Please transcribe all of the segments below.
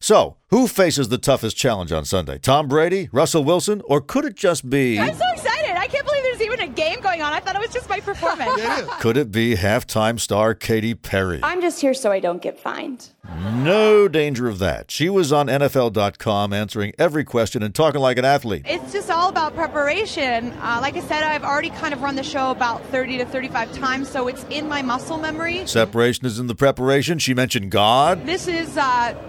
So, who faces the toughest challenge on Sunday? Tom Brady, Russell Wilson, or could it just be... I'm so excited. I can't believe there's even a game going on. I thought it was just my performance. Could it be halftime star Katy Perry? I'm just here so I don't get fined. No danger of that. She was on NFL.com answering every question and talking like an athlete. It's just all about preparation. Like I said, I've already kind of run the show about 30 to 35 times, so it's in my muscle memory. Separation is in the preparation. She mentioned God. This is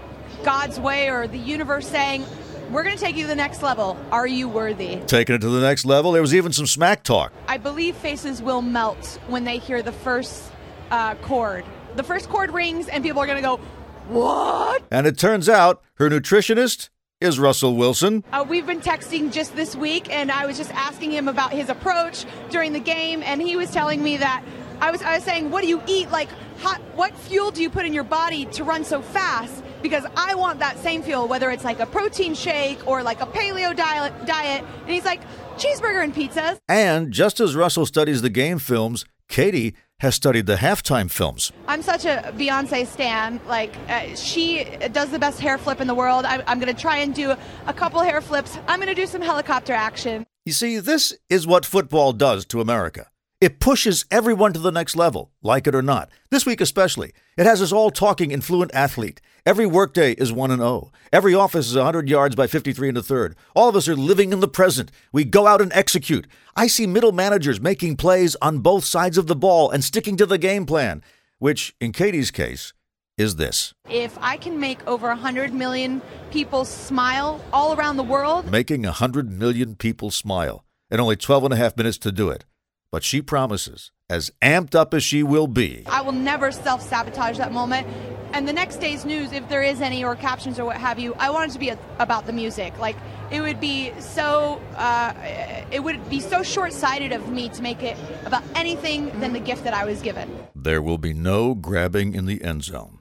God's way, or the universe saying, we're going to take you to the next level. Are you worthy? Taking it to the next level. There was even some smack talk. I believe faces will melt when they hear the first chord. The first chord rings and people are going to go, what? And it turns out her nutritionist is Russell Wilson. We've been texting just this week, and I was just asking him about his approach during the game, and he was telling me that I was saying, what do you eat? Like, what fuel do you put in your body to run so fast? Because I want that same fuel, whether it's like a protein shake or like a paleo diet. And he's like, cheeseburger and pizzas. And just as Russell studies the game films, Katy has studied the halftime films. I'm such a Beyonce stan. Like, she does the best hair flip in the world. I'm going to try and do a couple hair flips. I'm going to do some helicopter action. You see, this is what football does to America. It pushes everyone to the next level, like it or not. This week especially, it has us all talking in fluent athlete. Every workday is 1-0. Every office is 100 yards by 53 1/3. All of us are living in the present. We go out and execute. I see middle managers making plays on both sides of the ball and sticking to the game plan, which, in Katy's case, is this. If I can make over 100 million people smile all around the world. Making 100 million people smile, and only 12 and a half minutes to do it. But she promises, as amped up as she will be, I will never self-sabotage that moment. And the next day's news, if there is any, or captions or what have you, I want it to be about the music. Like, it would be so short-sighted of me to make it about anything than the gift that I was given. There will be no grabbing in the end zone.